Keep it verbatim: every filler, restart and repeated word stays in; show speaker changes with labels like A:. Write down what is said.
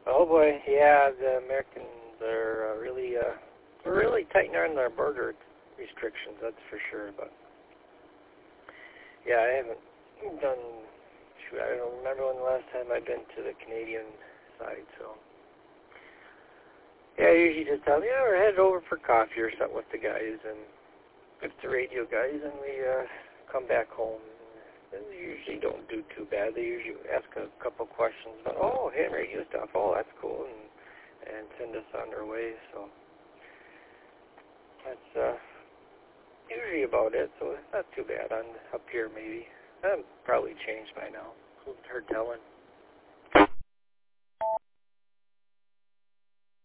A: Oh boy, yeah, the Americans are uh, really, uh, really tightening on their border restrictions. That's for sure. But yeah, I haven't done. Shoot, I don't remember when the last time I've been to the Canadian side. So yeah, I usually just tell them, yeah, we're headed over for coffee or something with the guys and with the radio guys, and we uh, come back home. They usually don't do too bad. They usually ask a couple questions about, oh, hey, radio stuff. Oh, that's cool, and and send us on our way. So that's uh, usually about it. So it's not too bad on up here. Maybe I've probably changed by now. Who's her telling?